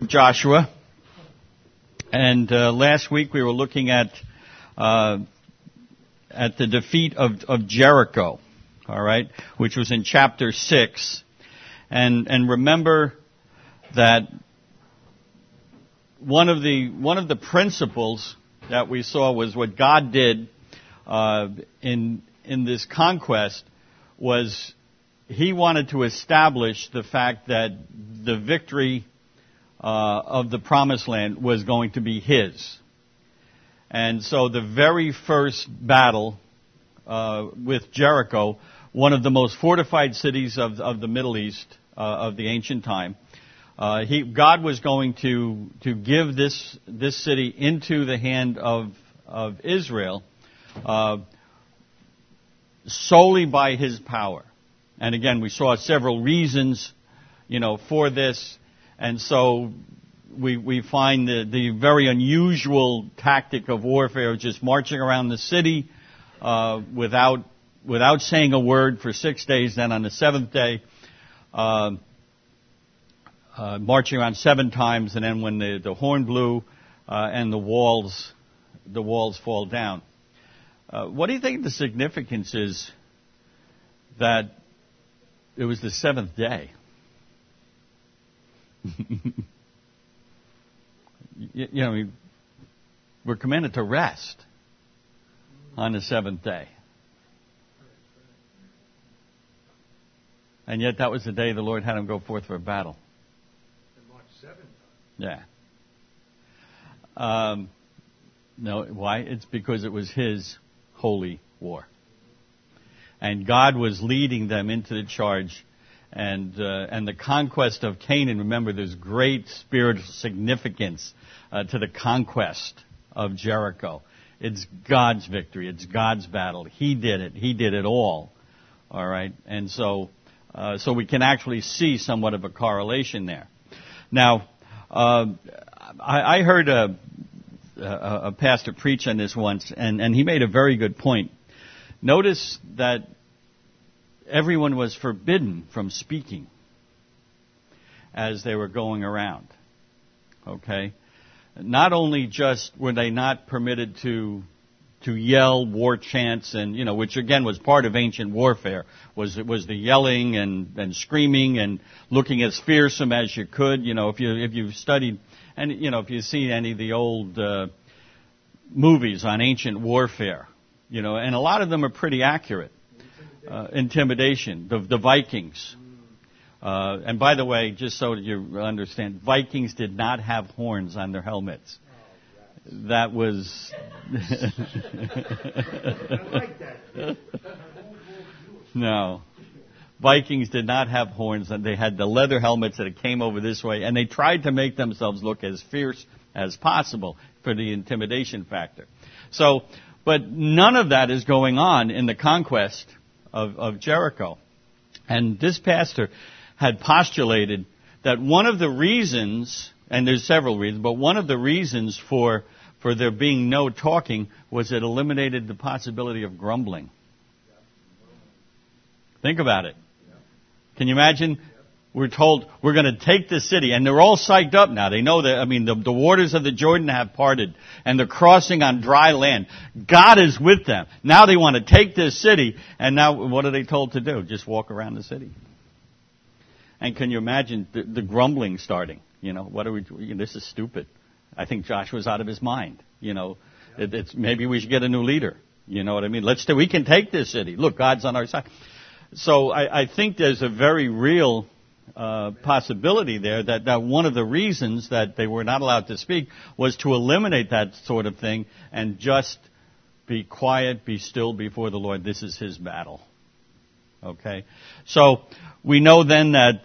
of Joshua, and last week we were looking at the defeat of Jericho, all right, which was in chapter 6, and remember that one of the principles that we saw was what God did in this conquest was He wanted to establish the fact that the victory of the Promised Land was going to be His. And so the very first battle with Jericho, one of the most fortified cities of the Middle East of the ancient time, God was going to give this city into the hand of Israel solely by His power. And again, we saw several reasons, for this. And so we find the very unusual tactic of warfare, just marching around the city without saying a word for 6 days. Then on the seventh day, marching around 7 times, and then when the horn blew and the walls fall down. What do you think the significance is that it was the 7th day? We're commanded to rest on the 7th day. And yet that was the day the Lord had him go forth for a battle. Yeah. No, why? It's because it was His holy war. And God was leading them into the charge. And the conquest of Canaan, remember, there's great spiritual significance to the conquest of Jericho. It's God's victory. It's God's battle. He did it. He did it all. All right? And so we can actually see somewhat of a correlation there. Now, I heard a pastor preach on this once, and he made a very good point. Notice that everyone was forbidden from speaking as they were going around. Okay? Not only just were they not permitted to yell war chants, and which again was part of ancient warfare, was the yelling and screaming and looking as fearsome as you could. If you've studied and if you see any of the old movies on ancient warfare, and a lot of them are pretty accurate. Intimidation, the Vikings. And by the way, just so you understand, Vikings did not have horns on their helmets. That was... No. Vikings did not have horns, and they had the leather helmets that came over this way, and they tried to make themselves look as fierce as possible for the intimidation factor. So, but none of that is going on in the conquest of Jericho. And this pastor had postulated that one of the reasons, and there's several reasons, but one of the reasons for there being no talking was it eliminated the possibility of grumbling. Think about it. Can you imagine? We're told we're going to take the city, and they're all psyched up now. They know that, the waters of the Jordan have parted, and they're crossing on dry land. God is with them. Now they want to take this city, and now what are they told to do? Just walk around the city. And can you imagine the grumbling starting? What are we doing? This is stupid. I think Joshua's out of his mind. It's maybe we should get a new leader. You know what I mean? We can take this city. Look, God's on our side. So I think there's a very real possibility there that one of the reasons that they were not allowed to speak was to eliminate that sort of thing and just be quiet, be still before the Lord. This is His battle. Okay? So we know then that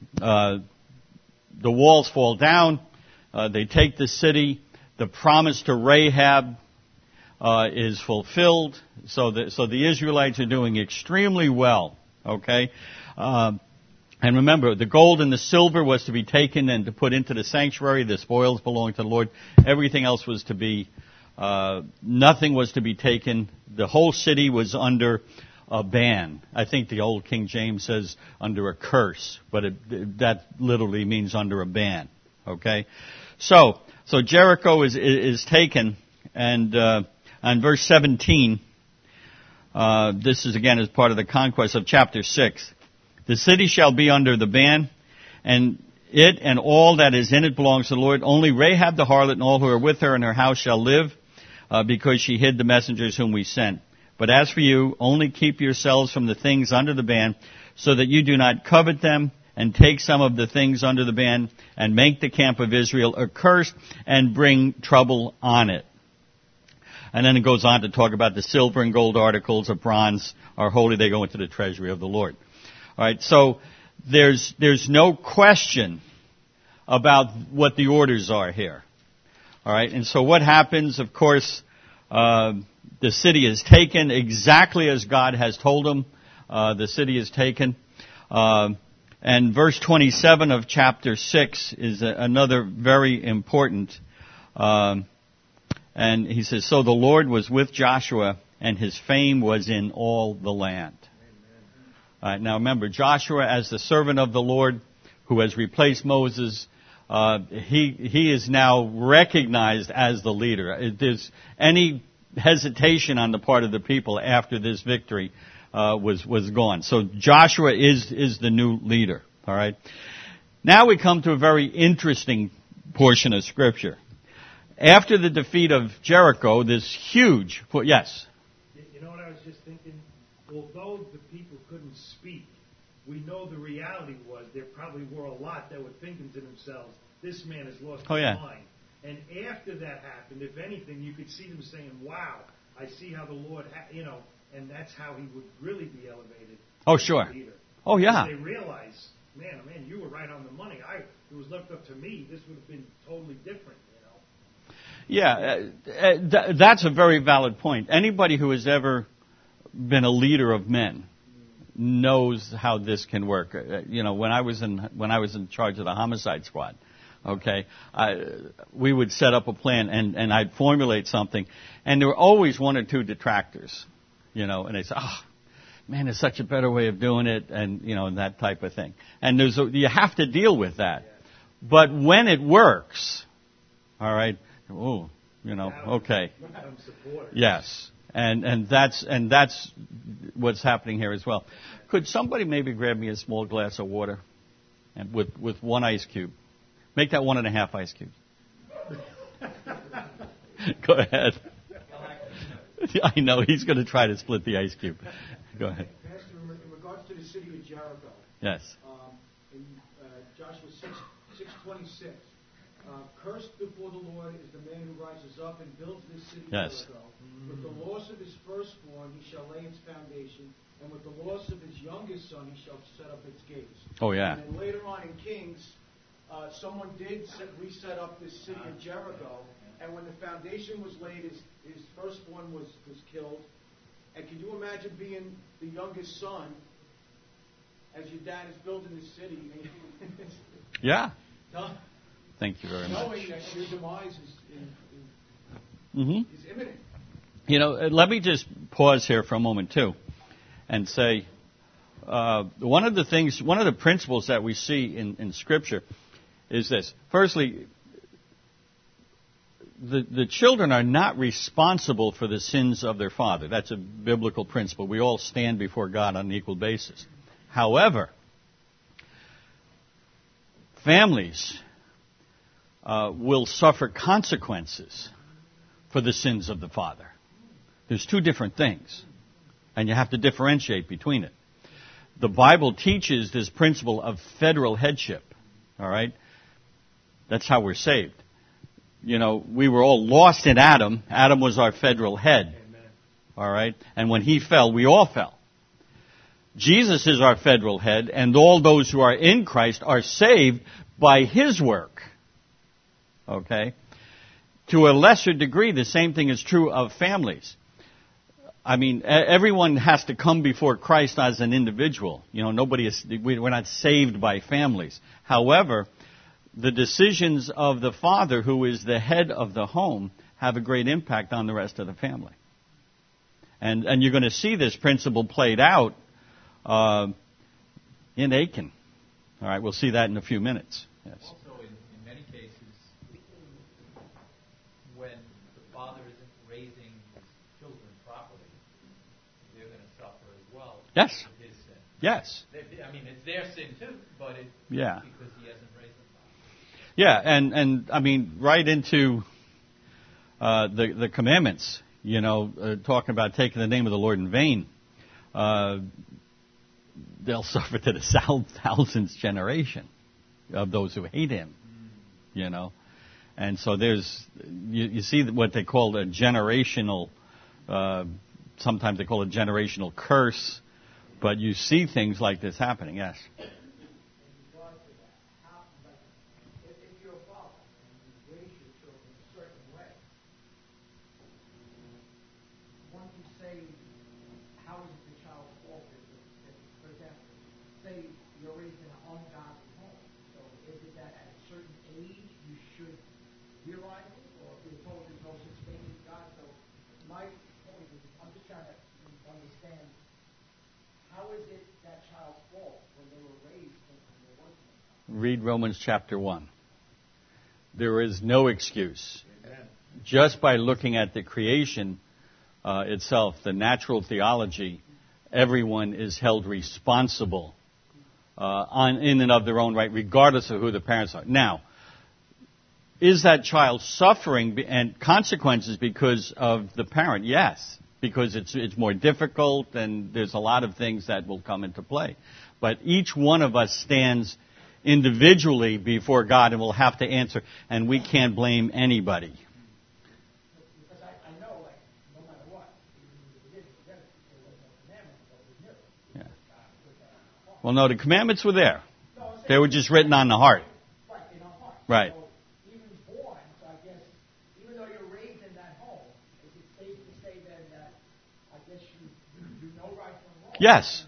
the walls fall down. They take the city. The promise to Rahab is fulfilled. So the Israelites are doing extremely well. Okay? And remember, the gold and the silver was to be taken and to put into the sanctuary. The spoils belonged to the Lord. Everything else was to be, nothing was to be taken. The whole city was under a ban. I think the old King James says under a curse, but that literally means under a ban. Okay? So Jericho is taken, and on verse 17, this is again as part of the conquest of chapter 6. The city shall be under the ban, and it and all that is in it belongs to the Lord. Only Rahab the harlot and all who are with her in her house shall live, because she hid the messengers whom we sent. But as for you, only keep yourselves from the things under the ban, so that you do not covet them, and take some of the things under the ban, and make the camp of Israel accursed, and bring trouble on it. And then it goes on to talk about the silver and gold articles of bronze are holy. They go into the treasury of the Lord. All right, so there's no question about what the orders are here. All right, and so what happens, of course, the city is taken exactly as God has told them. The city is taken. And verse 27 of chapter 6 is another very important. And he says, so the Lord was with Joshua, and his fame was in all the land. All right, now remember, Joshua, as the servant of the Lord, who has replaced Moses, he is now recognized as the leader. If there's any hesitation on the part of the people after this victory was gone. So Joshua is the new leader. All right. Now we come to a very interesting portion of Scripture. After the defeat of Jericho, this huge... Yes? You know what I was just thinking? Although the people couldn't speak, we know the reality was there probably were a lot that were thinking to themselves, this man has lost his mind. And after that happened, if anything, you could see them saying, wow, I see how the Lord, and that's how he would really be elevated. Oh, sure. Leader. Oh, yeah. Because they realize, man, you were right on the money. It was left up to me. This would have been totally different, Yeah, that's a very valid point. Anybody who has ever been a leader of men knows how this can work. When I was in charge of the homicide squad, okay, we would set up a plan and I'd formulate something, and there were always one or two detractors, and they say, "Oh, man, there's such a better way of doing it," and and that type of thing. And you have to deal with that. But when it works, all right. Oh, okay. Yes, and that's what's happening here as well. Could somebody maybe grab me a small glass of water, and with one ice cube? Make that 1.5 ice cubes. Go ahead. I know he's going to try to split the ice cube. Go ahead. Pastor, in regards to the city of Jericho. Yes. In Joshua 6:26. Cursed before the Lord is the man who rises up and builds this city yes. Jericho. With the loss of his firstborn he shall lay its foundation, and with the loss of his youngest son he shall set up its gates. Oh, yeah. And then later on in Kings, someone did reset up this city of Jericho, and when the foundation was laid, his firstborn was killed. And can you imagine being the youngest son as your dad is building this city? Yeah. Thank you very much. Knowing that your demise is imminent. Let me just pause here for a moment, too, and say one of the principles that we see in Scripture is this. Firstly, the children are not responsible for the sins of their father. That's a biblical principle. We all stand before God on an equal basis. However, families will suffer consequences for the sins of the father. There's two different things, and you have to differentiate between it. The Bible teaches this principle of federal headship, all right? That's how we're saved. We were all lost in Adam. Adam was our federal head, all right? And when he fell, we all fell. Jesus is our federal head, and all those who are in Christ are saved by his work. Okay? To a lesser degree, the same thing is true of families. I mean, everyone has to come before Christ as an individual. We're not saved by families. However, the decisions of the father, who is the head of the home, have a great impact on the rest of the family. And you're going to see this principle played out in Achan. All right, we'll see that in a few minutes. Yes. Also, in many cases, when the father isn't raising his children properly, they're going to suffer as well. Yes. His sin. Yes. I mean, it's their sin too, but it's Yeah. because he hasn't raised them properly. Yeah, and I mean, right into the commandments, talking about taking the name of the Lord in vain. They'll suffer to the thousandth generation of those who hate him, And so you see what they call a generational, sometimes they call it generational curse, but you see things like this happening, yes. Read Romans chapter 1. There is no excuse. Amen. Just by looking at the creation itself, the natural theology, everyone is held responsible in and of their own right, regardless of who the parents are. Now, is that child suffering and consequences because of the parent? Yes, because it's more difficult and there's a lot of things that will come into play. But each one of us stands individually before God and will have to answer, and we can't blame anybody. Because I know, like, no matter what, even if there was no commandments, but we knew. Yeah. Well, no, the commandments were there. They were just written on the heart. Right, in our heart. Right. So even born, so I guess, even though you're raised in that home, is it safe to say then that, I guess you know right from wrong? Yes.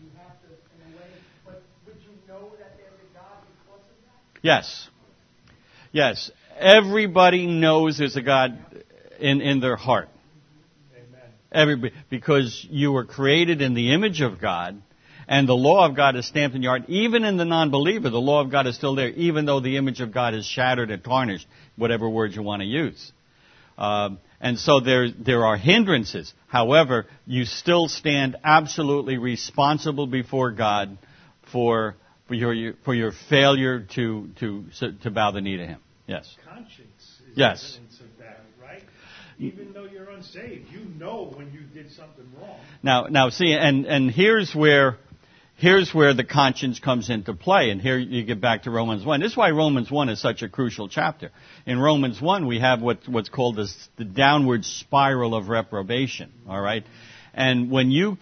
Yes. Yes. Everybody knows there's a God in their heart. Amen. Everybody, because you were created in the image of God, and the law of God is stamped in your heart. Even in the non-believer, the law of God is still there, even though the image of God is shattered and tarnished, whatever word you want to use. And so there are hindrances. However, you still stand absolutely responsible before God for your failure to bow the knee to Him. Yes. Conscience is yes. evidence of that, right? Even though you're unsaved, you know when you did something wrong. Now, see, and here's where the conscience comes into play, and here you get back to Romans 1. This is why Romans 1 is such a crucial chapter. In Romans 1, we have what's called the downward spiral of reprobation. All right, and when you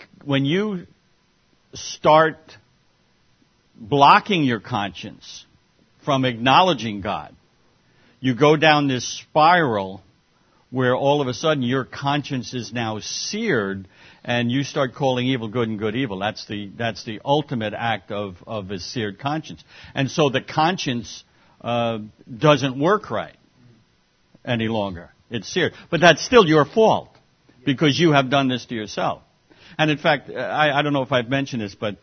start blocking your conscience from acknowledging God, you go down this spiral where all of a sudden your conscience is now seared and you start calling evil good and good evil. That's the ultimate act of a seared conscience. And so the conscience doesn't work right any longer. It's seared. But that's still your fault because you have done this to yourself. And in fact, I don't know if I've mentioned this, but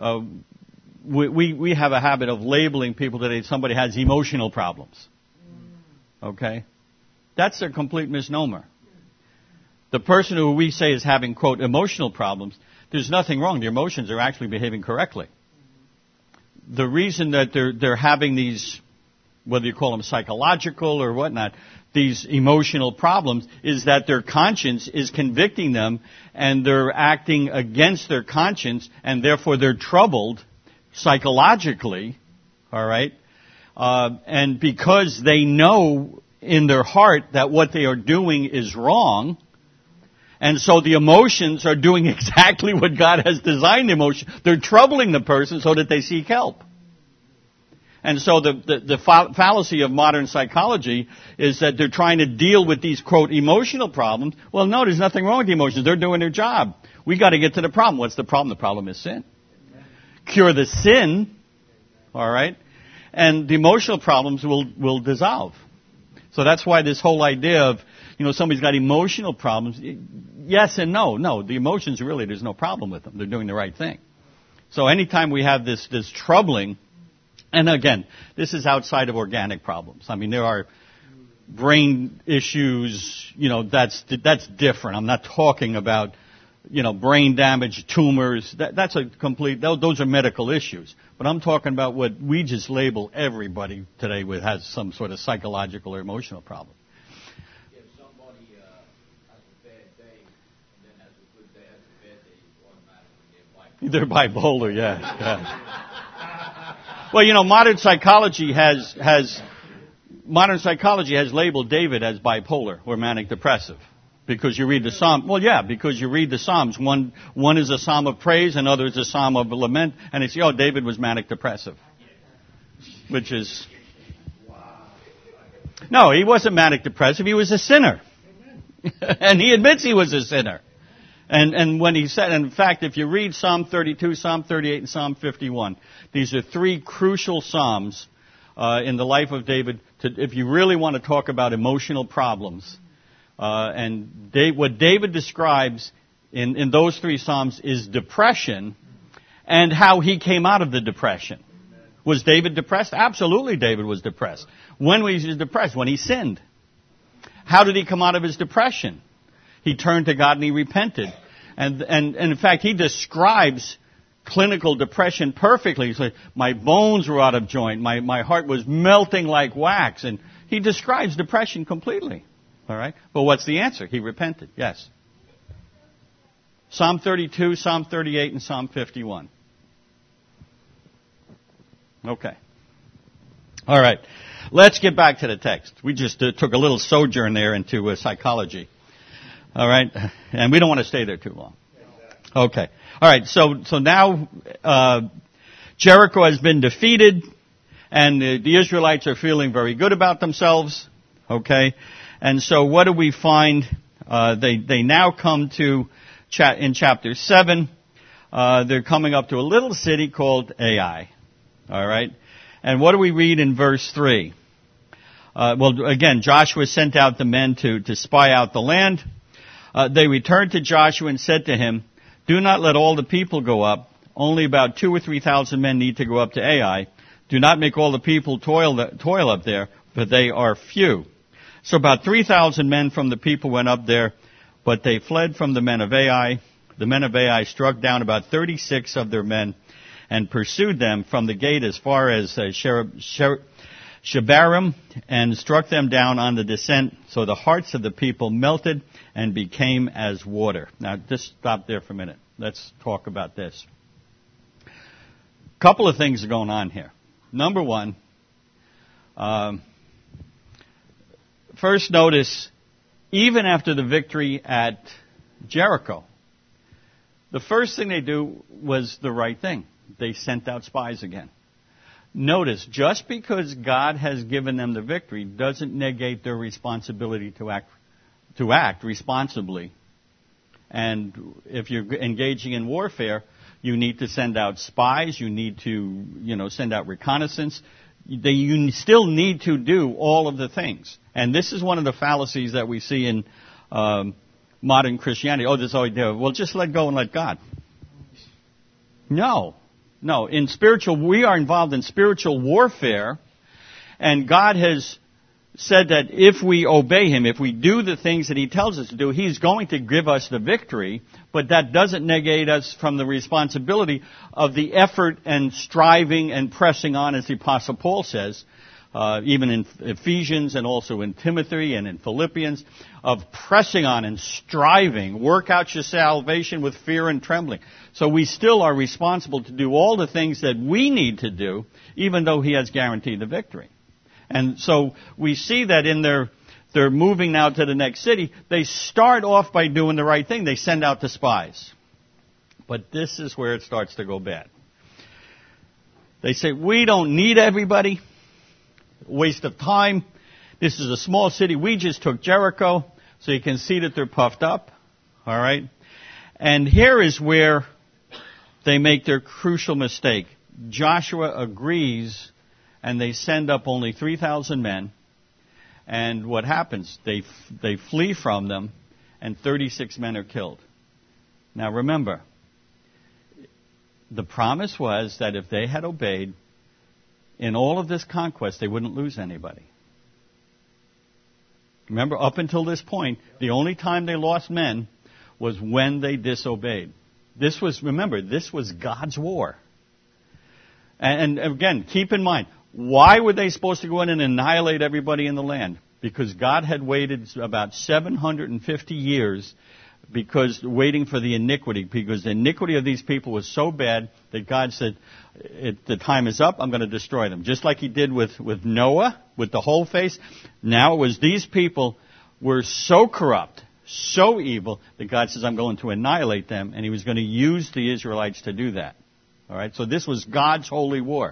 we have a habit of labeling people today. Somebody has emotional problems. Okay? That's a complete misnomer. The person who we say is having, quote, emotional problems, there's nothing wrong. Their emotions are actually behaving correctly. The reason that they're having these, whether you call them psychological or whatnot, these emotional problems is that their conscience is convicting them and they're acting against their conscience and therefore they're troubled psychologically, all right? And because they know in their heart that what they are doing is wrong, and so the emotions are doing exactly what God has designed the emotion. They're troubling the person so that they seek help. And so the fallacy of modern psychology is that they're trying to deal with these, quote, emotional problems. Well, no, there's nothing wrong with the emotions. They're doing their job. We got to get to the problem. What's the problem? The problem is sin. Cure the sin, all right, and the emotional problems will dissolve. So that's why this whole idea of, somebody's got emotional problems, yes and no. No, the emotions really, there's no problem with them. They're doing the right thing. So anytime we have this troubling, and again, this is outside of organic problems. I mean, there are brain issues, that's different. I'm not talking about, brain damage, tumors. That's a complete, those are medical issues. But I'm talking about what we just label everybody today with has some sort of psychological or emotional problem. If somebody has a bad day and then has a good day, has a bad day, automatically they're bipolar, yeah. Well, modern psychology has labeled David as bipolar or manic depressive. Because you read the Psalm, because you read the Psalms. One is a psalm of praise, another is a psalm of lament, and it's, David was manic depressive. Which is, no, he wasn't manic depressive, he was a sinner. And he admits he was a sinner. And when he said, in fact, if you read Psalm 32, Psalm 38, and Psalm 51, these are three crucial psalms in the life of David, if you really want to talk about emotional problems. What David describes in those three Psalms is depression and how he came out of the depression. Was David depressed? Absolutely David was depressed. When was he depressed? When he sinned. How did he come out of his depression? He turned to God and he repented. And in fact, he describes clinical depression perfectly. He said, my bones were out of joint. My heart was melting like wax. And he describes depression completely. All right? But what's the answer? He repented. Yes. Psalm 32, Psalm 38, and Psalm 51. Okay. All right. Let's get back to the text. We just took a little sojourn there into psychology. All right? And we don't want to stay there too long. Okay. All right. So now Jericho has been defeated, and the Israelites are feeling very good about themselves. Okay. And so what do we find? They now come to, in chapter 7, they're coming up to a little city called Ai. All right? And what do we read in verse 3? Again, Joshua sent out the men to spy out the land. They returned to Joshua and said to him, do not let all the people go up. Only about 2,000 or 3,000 men need to go up to Ai. Do not make all the people toil up there, for they are few. So about 3,000 men from the people went up there, but they fled from the men of Ai. The men of Ai struck down about 36 of their men and pursued them from the gate as far as Shebarim and struck them down on the descent. So the hearts of the people melted and became as water. Now, just stop there for a minute. Let's talk about this. A couple of things are going on here. Number one, first notice, even after the victory at Jericho, the first thing they do was the right thing. They sent out spies again. Notice, just because God has given them the victory doesn't negate their responsibility to act responsibly. And if you're engaging in warfare, you need to send out spies, you need to, send out reconnaissance. You still need to do all of the things. And this is one of the fallacies that we see in modern Christianity. Well, just let go and let God. No. We are involved in spiritual warfare, and God has said that if we obey Him, if we do the things that He tells us to do, He's going to give us the victory, but that doesn't negate us from the responsibility of the effort and striving and pressing on, as the Apostle Paul says, even in Ephesians and also in Timothy and in Philippians, of pressing on and striving. Work out your salvation with fear and trembling. So we still are responsible to do all the things that we need to do, even though He has guaranteed the victory. And so we see that in they're moving now to the next city. They start off by doing the right thing. They send out the spies. But this is where it starts to go bad. They say, we don't need everybody. Waste of time. This is a small city. We just took Jericho. So you can see that they're puffed up. All right. And here is where they make their crucial mistake. Joshua agrees, and they send up only 3,000 men. And what happens? They flee from them, and 36 men are killed. Now remember, the promise was that if they had obeyed, in all of this conquest, they wouldn't lose anybody. Remember, up until this point, the only time they lost men was when they disobeyed. This was God's war. And again, keep in mind, why were they supposed to go in and annihilate everybody in the land? Because God had waited about 750 years waiting for the iniquity, because the iniquity of these people was so bad that God said, the time is up, I'm going to destroy them. Just like he did with Noah, with the whole face. Now it was these people were so corrupt, so evil, that God says, I'm going to annihilate them, and he was going to use the Israelites to do that. All right, so this was God's holy war.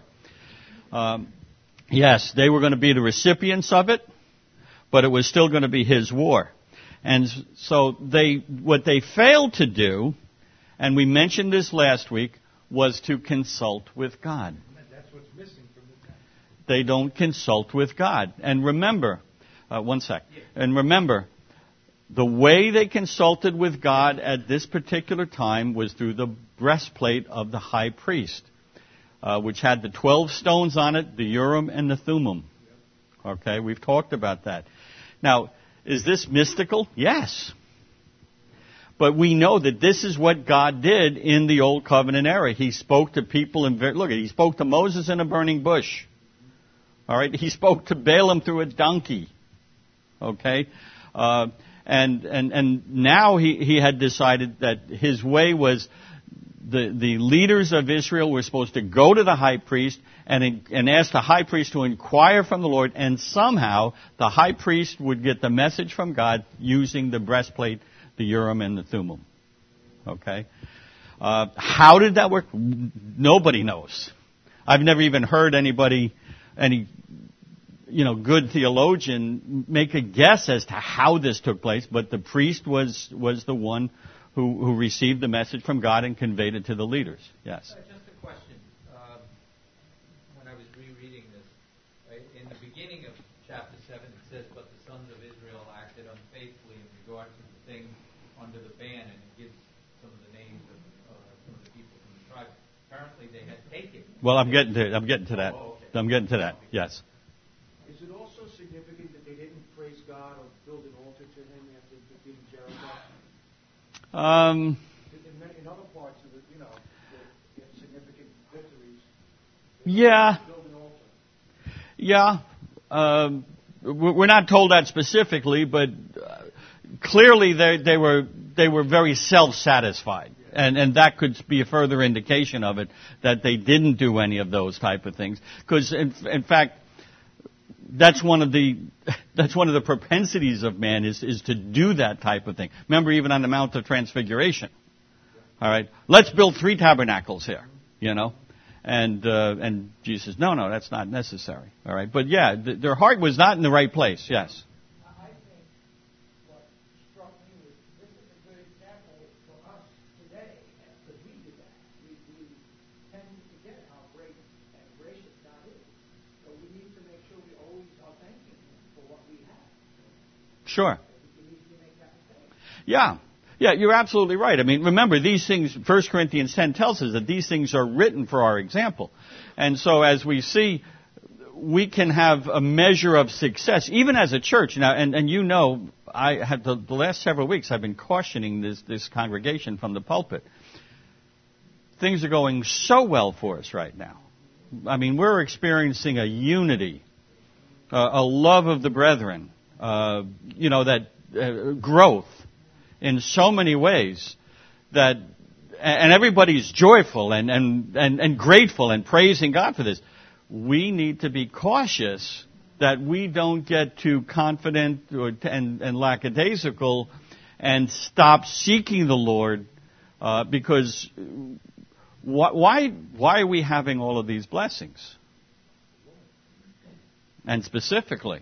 Yes, they were going to be the recipients of it, but it was still going to be his war. And so what they failed to do, and we mentioned this last week, was to consult with God. That's what's missing from the text. They don't consult with God. And remember, one sec. And remember, the way they consulted with God at this particular time was through the breastplate of the high priest, which had the 12 stones on it, the Urim and the Thummim. Okay, we've talked about that. Now, is this mystical? Yes. But we know that this is what God did in the Old Covenant era. He spoke to people he spoke to Moses in a burning bush. All right, he spoke to Balaam through a donkey. Okay, and now he had decided that his way was the leaders of Israel were supposed to go to the high priest and ask the high priest to inquire from the Lord, and somehow the high priest would get the message from God using the breastplate, the Urim and the Thummim. Okay? How did that work? Nobody knows. I've never even heard any good theologian make a guess as to how this took place, but the priest was the one who received the message from God and conveyed it to the leaders. Yes. Just a question. When I was rereading this, in the beginning of chapter 7, it says, "But the sons of Israel acted unfaithfully in regard to the thing under the ban," and it gives some of the names of some of the people from the tribe. Apparently, they had taken. Well, I'm getting to that. Oh, okay. I'm getting to that. Yes. Is it also significant that they didn't praise God or build an altar to him after defeating Jericho? In other parts of it, they have significant victories. Yeah. Build an altar. Yeah. We're not told that specifically, but clearly they were very self-satisfied. And that could be a further indication of it, that they didn't do any of those type of things. Because, in fact, that's one of the propensities of man is to do that type of thing. Remember, even on the Mount of Transfiguration. All right, let's build 3 tabernacles here, and Jesus says, no, that's not necessary. All right, but yeah, their heart was not in the right place. Yes. I think what struck me was this is a good example for us today, because we do that. We tend to forget how great and gracious God is. So we need to make sure we always are thanking Him for what we have. Sure. We need to make that mistake. Yeah. Yeah, you're absolutely right. I mean, remember, these things, 1 Corinthians 10 tells us that these things are written for our example. And so as we see, we can have a measure of success, even as a church. Now, and I have the last several weeks, I've been cautioning this congregation from the pulpit. Things are going so well for us right now. I mean, we're experiencing a unity, a love of the brethren, that growth in so many ways and everybody's joyful and grateful and praising God for this. We need to be cautious that we don't get too confident and lackadaisical and stop seeking the Lord, because why are we having all of these blessings? And specifically,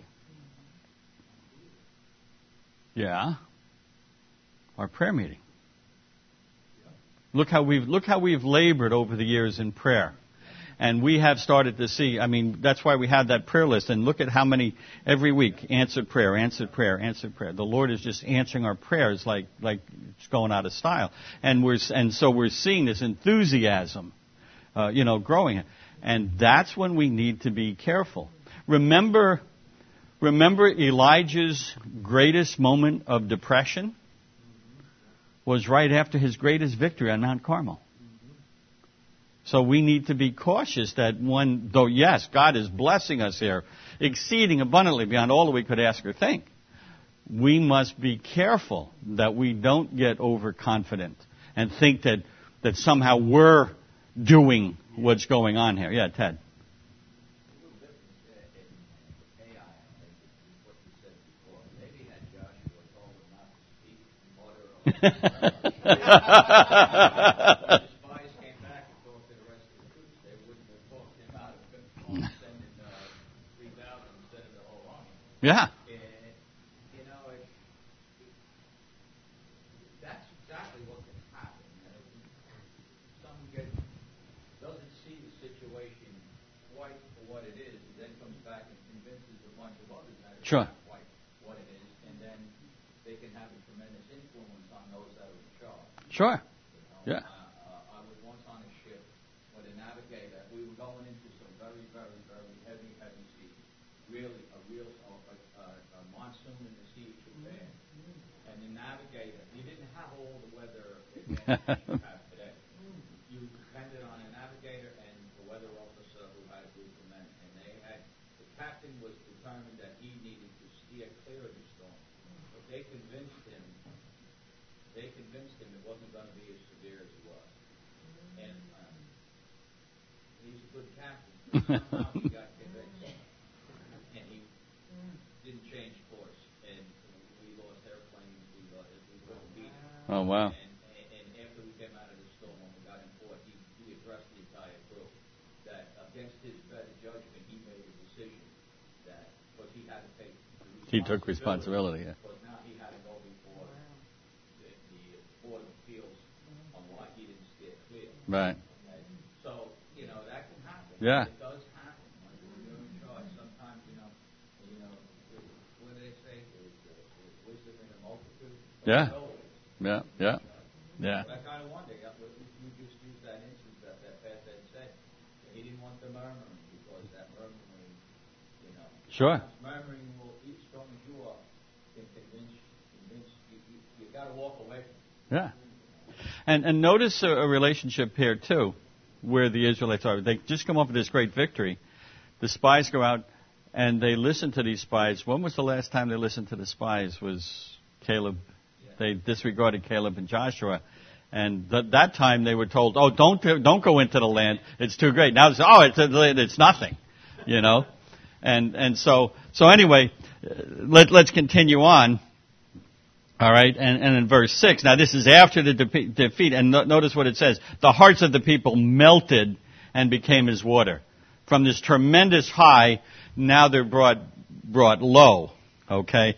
our prayer meeting. Look how we've labored over the years in prayer. And we have started to see, I mean, that's why we have that prayer list. And look at how many every week, answered prayer, answered prayer, answered prayer. The Lord is just answering our prayers like it's going out of style. And so we're seeing this enthusiasm, growing. And that's when we need to be careful. Remember Remember Elijah's greatest moment of depression was right after his greatest victory on Mount Carmel. So we need to be cautious that though yes, God is blessing us here, exceeding abundantly beyond all that we could ask or think, we must be careful that we don't get overconfident and think that somehow we're doing what's going on here. Yeah, Ted. Yeah. That's exactly what can happen. Someone doesn't see the situation quite for what it is, and then comes back and convinces a bunch of others that it's not quite what it is, and then they can have a tremendous influence on those that are in charge. Sure. Yeah. I was once on a ship with a navigator. We were going into some very, very, very heavy seas. Really, a monsoon in the sea was bad. And the navigator, he didn't have all the weather advantage you have today. You depended on a navigator and the weather officer who had a group of men. And the captain was determined that he needed to steer clear of the storm. But they convinced him it wasn't going to be as severe as it was. And he's a good captain. Somehow he got convinced. And he didn't change course. And we lost airplanes. We couldn't beat it. Oh, wow. And after we came out of the storm, when we got in port, he addressed the entire crew that against his better judgment, he made a decision that, because he had to take He took responsibility, yeah. But now he had to go before the Board of Appeals on why he didn't steer clear. Right. So, that can happen. Yeah. It does happen. When you're in charge, sometimes, what do they say? There's wisdom in the multitude. Yeah. Yeah. I kind of wonder, you just used that instance that Pat said. He didn't want the murmuring because that murmuring, Sure. Murmuring will, as strong as you are, can convince you got to walk away from it. Yeah. And notice a relationship here, too, where the Israelites are. They just come up with this great victory. The spies go out, and they listen to these spies. When was the last time they listened to the spies? Was Caleb. They disregarded Caleb and Joshua. And that time they were told, oh, don't go into the land. It's too great. Now it's nothing, And so anyway, let's continue on. All right, and in verse 6, now this is after the defeat, and notice what it says. The hearts of the people melted and became as water. From this tremendous high, now they're brought low. Okay?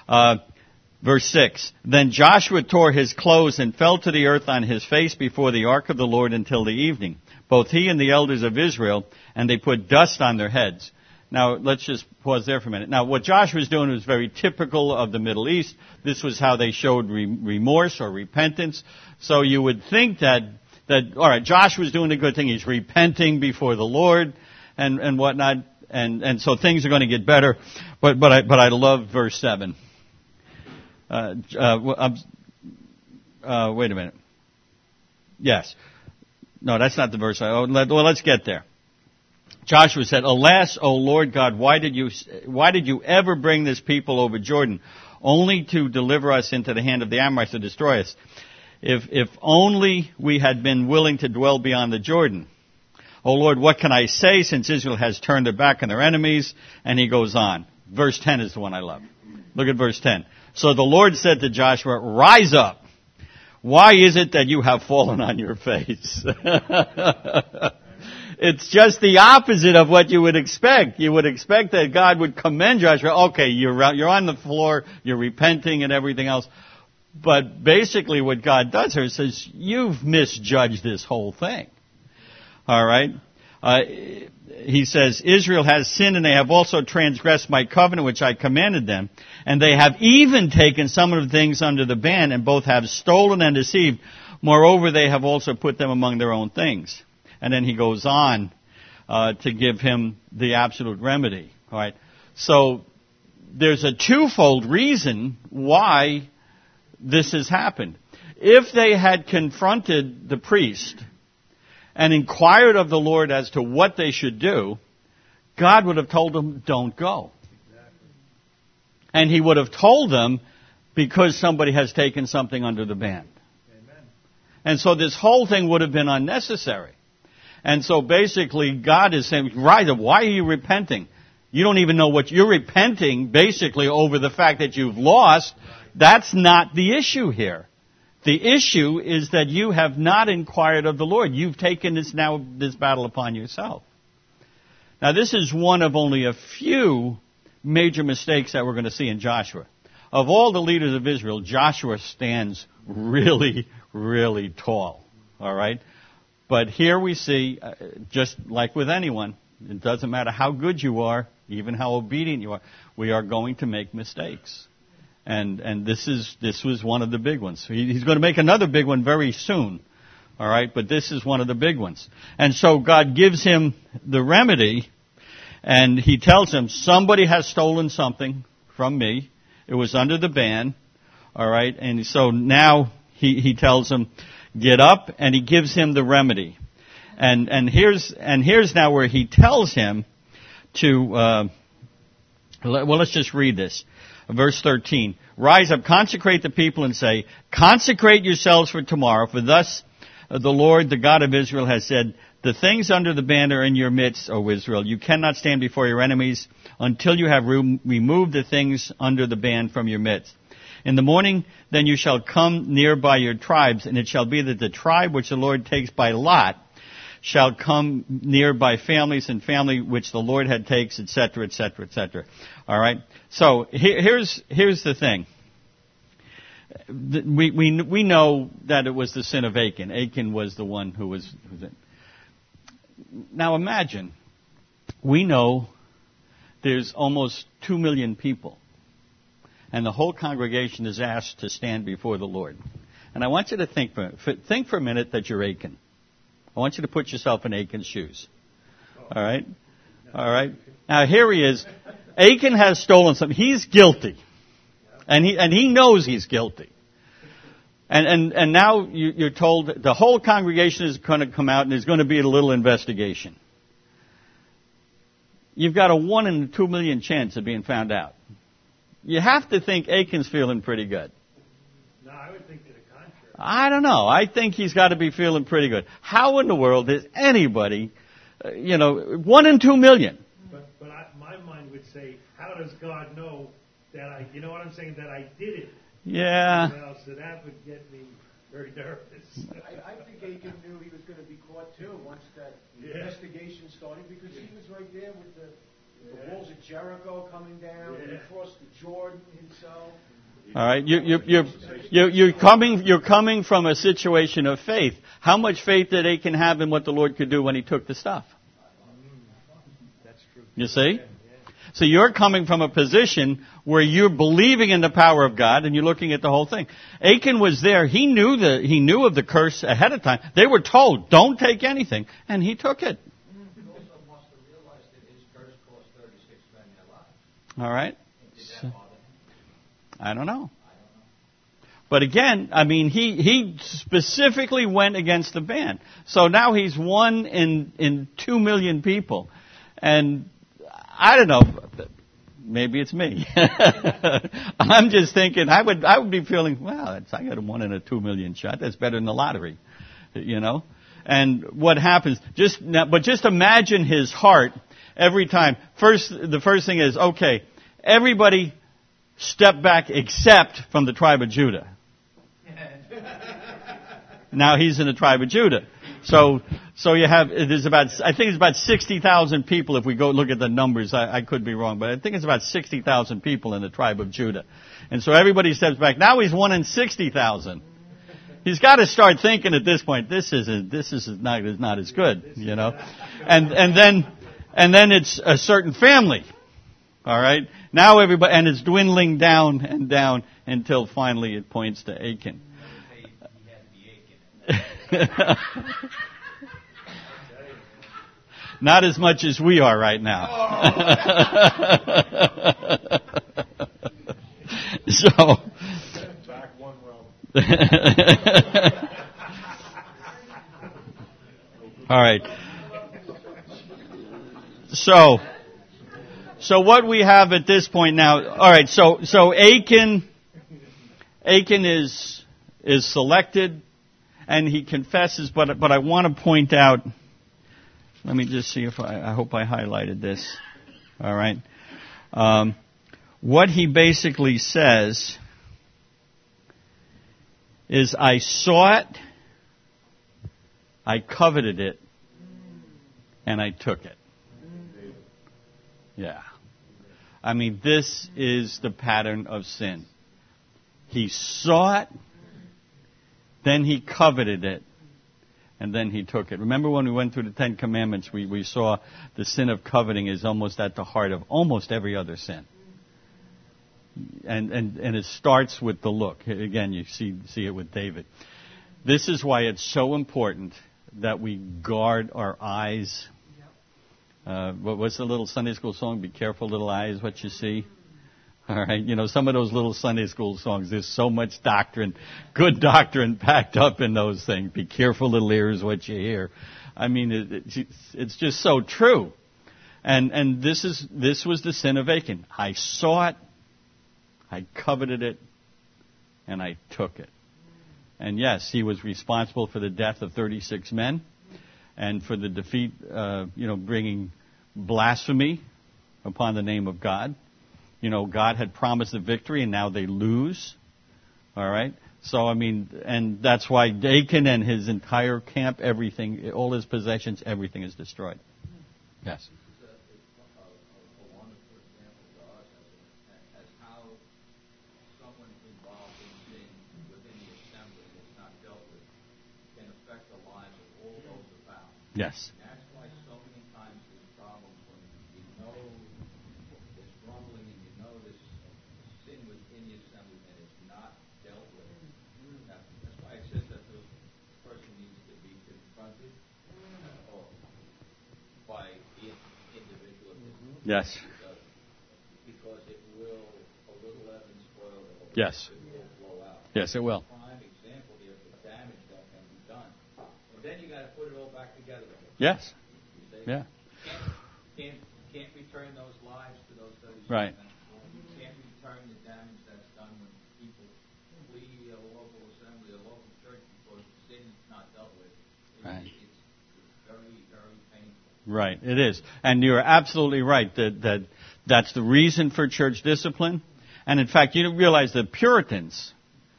Verse 6, Then Joshua tore his clothes and fell to the earth on his face before the ark of the Lord until the evening, both he and the elders of Israel, and they put dust on their heads. Now, let's just pause there for a minute. Now, what Joshua was doing was very typical of the Middle East. This was how they showed remorse or repentance. So you would think that all right, Joshua's doing a good thing. He's repenting before the Lord and whatnot. And so things are going to get better. But I love verse 7. Wait a minute. Yes. No, that's not the verse. Let's get there. Joshua said, Alas, O Lord God, why did you ever bring this people over Jordan, only to deliver us into the hand of the Amorites to destroy us? If only we had been willing to dwell beyond the Jordan. O Lord, what can I say, since Israel has turned their back on their enemies? And he goes on. Verse 10 is the one I love. Look at verse 10. So the Lord said to Joshua, Rise up. Why is it that you have fallen on your face? It's just the opposite of what you would expect. You would expect that God would commend Joshua. Okay, you're on the floor, you're repenting and everything else. But basically what God does here is says, you've misjudged this whole thing. All right? He says, Israel has sinned, and they have also transgressed my covenant which I commanded them. And they have even taken some of the things under the ban, and both have stolen and deceived. Moreover, they have also put them among their own things. And then he goes on to give him the absolute remedy. All right. So there's a twofold reason why this has happened. If they had confronted the priest and inquired of the Lord as to what they should do, God would have told them, don't go. And he would have told them, because somebody has taken something under the ban. Amen. And so this whole thing would have been unnecessary. And so basically God is saying, right, why are you repenting? You don't even know what you're repenting, basically, over the fact that you've lost. That's not the issue here. The issue is that you have not inquired of the Lord. You've taken this battle upon yourself. Now, this is one of only a few major mistakes that we're going to see in Joshua. Of all the leaders of Israel, Joshua stands really, really tall. All right? But here we see, just like with anyone, it doesn't matter how good you are, even how obedient you are, we are going to make mistakes. And this was one of the big ones. He's going to make another big one very soon. All right? But this is one of the big ones. And so God gives him the remedy, and he tells him, somebody has stolen something from me. It was under the ban. All right? And so now he tells him, get up, and he gives him the remedy. And here's now where he tells him to, let's just read this. Verse 13. Rise up, consecrate the people, and say, consecrate yourselves for tomorrow, for thus the Lord, the God of Israel, has said, the things under the ban are in your midst, O Israel. You cannot stand before your enemies until you have removed the things under the ban from your midst. In the morning, then you shall come near by your tribes, and it shall be that the tribe which the Lord takes by lot shall come near by families, and family which the Lord had takes, etc., etc., etc. All right. So here's the thing. We know that it was the sin of Achan. Achan was the one who was in. Now imagine, we know there's almost 2 million people, and the whole congregation is asked to stand before the Lord. And I want you to think for a minute that you're Achan. I want you to put yourself in Achan's shoes. All right? All right? Now here he is. Achan has stolen something. He's guilty. And he knows he's guilty. And now you're told the whole congregation is going to come out and there's going to be a little investigation. You've got a 1 in 2 million chance of being found out. You have to think Achan's feeling pretty good. No, I would think to the contrary. I don't know. I think he's got to be feeling pretty good. How in the world is anybody, 1 in 2 million? But my mind would say, how does God know that I did it? Yeah. So that would get me very nervous. I think Achan knew he was going to be caught too once that investigation started, because he was right there with the walls of Jericho coming down, and he crossed the Jordan himself. All right, you're coming from a situation of faith. How much faith did Achan have in what the Lord could do when he took the stuff? That's true. You see? So you're coming from a position where you're believing in the power of God, and you're looking at the whole thing. Achan was there. He knew of the curse ahead of time. They were told, don't take anything, and he took it. He also must have realized that his curse cost 36 men their lives. All right. Did that bother him? I don't know. But again, he specifically went against the ban. So now he's 1 in 2 million people. And I don't know, maybe it's me. I'm just thinking, I would be feeling, well, I got a 1 in a 2 million shot. That's better than the lottery, And what happens, just imagine his heart every time. The first thing is, okay, everybody step back except from the tribe of Judah. Now he's in the tribe of Judah. So I think it's about 60,000 people if we go look at the numbers. I could be wrong, but I think it's about 60,000 people in the tribe of Judah. And so everybody steps back. Now he's 1 in 60,000. He's got to start thinking at this point, this is not as good, And then it's a certain family. All right? Now everybody, and it's dwindling down and down until finally it points to Achan. Not as much as we are right now. So. Back one row. All right. So what we have at this point now, all right, so Achan is selected and he confesses, but I want to point out, let me just see if I hope I highlighted this. All right. What he basically says is, I saw it, I coveted it, and I took it. Yeah. I mean, this is the pattern of sin. He saw it, then he coveted it, and then he took it. Remember when we went through the Ten Commandments, we saw the sin of coveting is almost at the heart of almost every other sin. And it starts with the look. Again, you see it with David. This is why it's so important that we guard our eyes. What's the little Sunday school song? Be careful, little eyes, what you see. All right, some of those little Sunday school songs, there's so much doctrine, good doctrine packed up in those things. Be careful, little ears, what you hear. I mean, it's just so true. And this was the sin of Achan. I saw it, I coveted it, and I took it. And yes, he was responsible for the death of 36 men and for the defeat, bringing blasphemy upon the name of God. God had promised the victory, and now they lose. All right? So, and that's why Achan and his entire camp, everything, all his possessions, everything is destroyed. Yes. Yes. And that's why so many times there's problems when there's grumbling and this sin within the assembly and it's not dealt with. That's why it says that the person needs to be confronted by the individual. Yes. Because it will, a little leaven spoil the whole. Yes. It will blow out. Yes, it will. Prime example here of the damage that can be done. And then you got to put it all back together. Yes. Yeah. Can't return those lives to those 36 right. men. You can't return the damage that's done when people flee a local assembly, a local church because sin is not dealt with. Right. It's very, very painful. Right. It is. And you're absolutely right that's the reason for church discipline. And in fact, you realize the Puritans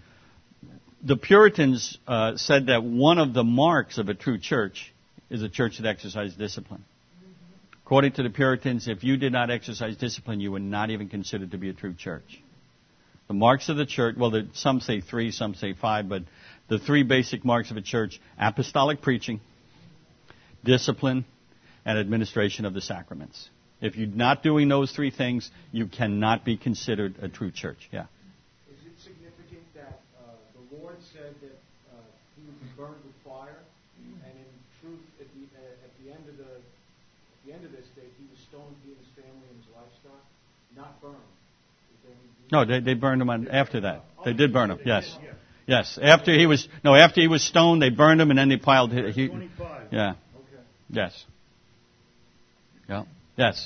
said that one of the marks of a true church is a church that exercises discipline. According to the Puritans, if you did not exercise discipline, you were not even considered to be a true church. The marks of the church, some say 3, some say 5, but the 3 basic marks of a church: apostolic preaching, discipline, and administration of the sacraments. If you're not doing those 3 things, you cannot be considered a true church. Yeah. Is it significant that the Lord said that he would be burned with fire, and in truth, at the end of this day, he was stoned, he and his family and his livestock, not burned? No, they burned him after that. They did burn him. Yes. Yes. After he was stoned, they burned him, and then they piled. 25. Yeah. Okay. Yes. Yeah. Yes.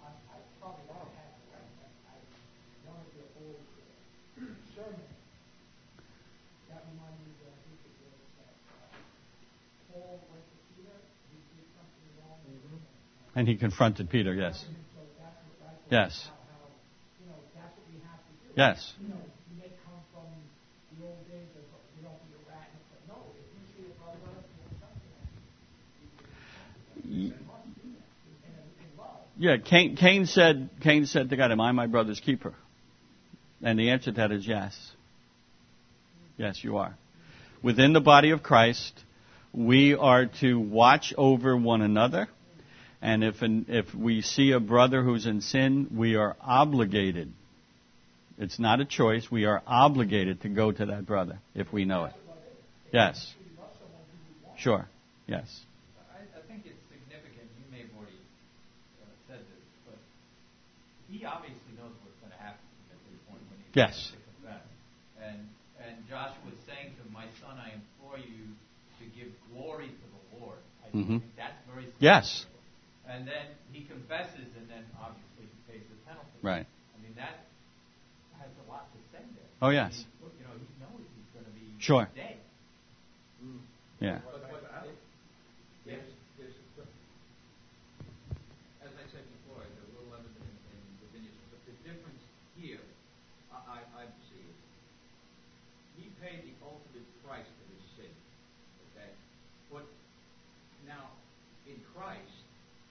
And he confronted Peter, yes. Yes. Yes. Yeah, Cain said to God, "Am I my brother's keeper?" And the answer to that is yes. Yes, you are. Within the body of Christ, we are to watch over one another. And if we see a brother who's in sin, we are obligated. It's not a choice. We are obligated to go to that brother if we know it. Yes. Sure. Yes. I think it's significant. You may have already said this, but he obviously knows what's going to happen at this point when he Yes. makes the Joshua was saying to him, my son, I implore you to give glory to the Lord. I Mm-hmm. think that's very significant. Yes. And then he confesses, and then obviously he pays the penalty. Right. I mean, that has a lot to say there. Oh, yes. I mean, you know, he knows he's going to be Sure. dead. Yeah. But there's, as I said before, there's a little evidence in the vineyards, but the difference here, I see it. He paid the ultimate price for his sin. Okay? But now, in Christ,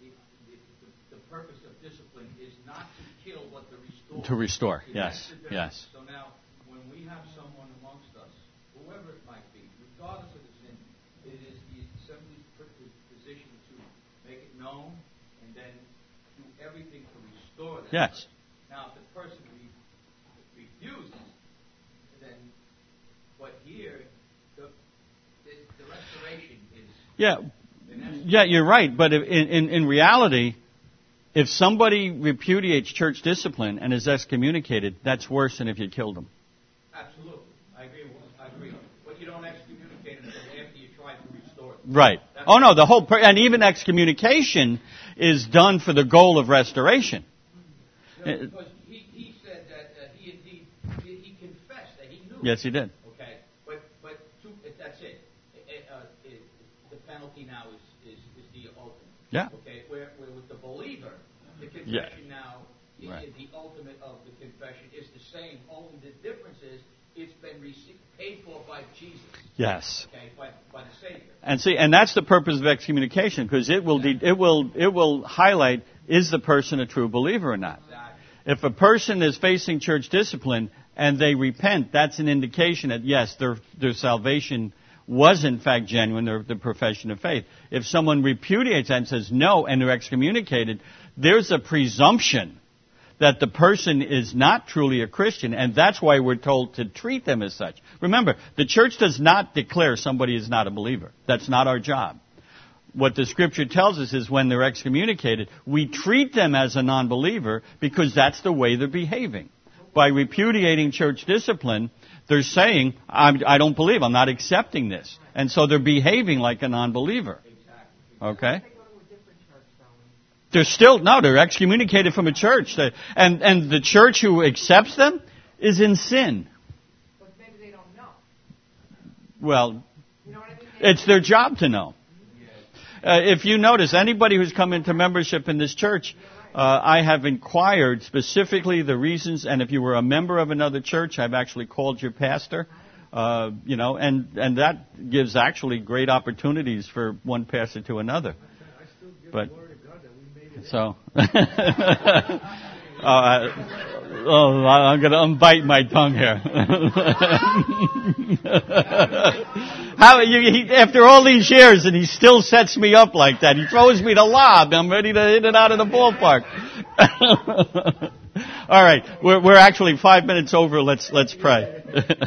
the purpose of discipline is not to kill, but to restore. To restore, See, yes, that's the difference. yes. So now, when we have someone amongst us, whoever it might be, regardless of the sin, it is the assembly's position to make it known and then do everything to restore that. Yes. person. Now, if the person refuses, then, but here, the restoration is. Yeah. Yeah, you're right. But in reality, if somebody repudiates church discipline and is excommunicated, that's worse than if you killed them. Absolutely. I agree. But you don't excommunicate until after you try to restore it. Right. Oh, no, and even excommunication is done for the goal of restoration. Because he said that he confessed that he knew. Yes, he did. Okay. But that's it. The penalty now is the ultimate. Yeah. Okay. Where with the believer, the confession now Right. the ultimate of the confession is the same. Only the difference is it's been paid for by Jesus. Yes. Okay, by the Savior. And that's the purpose of excommunication, because it will highlight, is the person a true believer or not? Exactly. If a person is facing church discipline and they repent, that's an indication that yes, their salvation was in fact genuine, the profession of faith. If someone repudiates that and says no, and they're excommunicated, there's a presumption that the person is not truly a Christian, and that's why we're told to treat them as such. Remember, the church does not declare somebody is not a believer. That's not our job. What the Scripture tells us is when they're excommunicated, we treat them as a non-believer because that's the way they're behaving. By repudiating church discipline, they're saying, I don't believe, I'm not accepting this. And so they're behaving like a non-believer. Okay? They're excommunicated from a church. And the church who accepts them is in sin. But maybe they don't know. Well, You know what I mean? it's their job to know. If you notice, anybody who's come into membership in this church, I have inquired specifically the reasons, and if you were a member of another church, I've actually called your pastor, and that gives actually great opportunities for one pastor to another. I still give But glory to God that we made it. so, I'm going to unbite my tongue here. After all these years, and he still sets me up like that. He throws me the lob. I'm ready to hit it out of the ballpark. All right, we're actually 5 minutes over. Let's pray.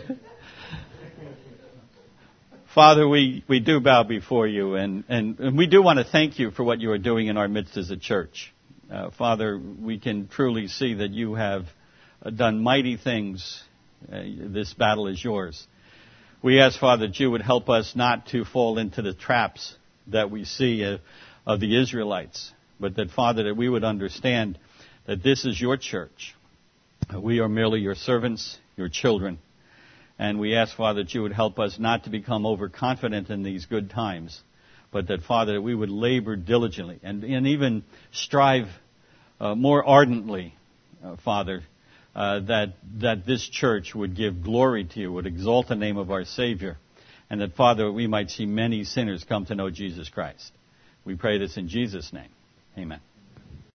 Father, we do bow before you, and we do want to thank you for what you are doing in our midst as a church. Father, we can truly see that you have done mighty things. This battle is yours. We ask, Father, that you would help us not to fall into the traps that we see of the Israelites, but that, Father, that we would understand that this is your church. We are merely your servants, your children. And we ask, Father, that you would help us not to become overconfident in these good times, but that, Father, that we would labor diligently and even strive more ardently, Father, that this church would give glory to you, would exalt the name of our Savior, and that, Father, we might see many sinners come to know Jesus Christ. We pray this in Jesus' name. Amen.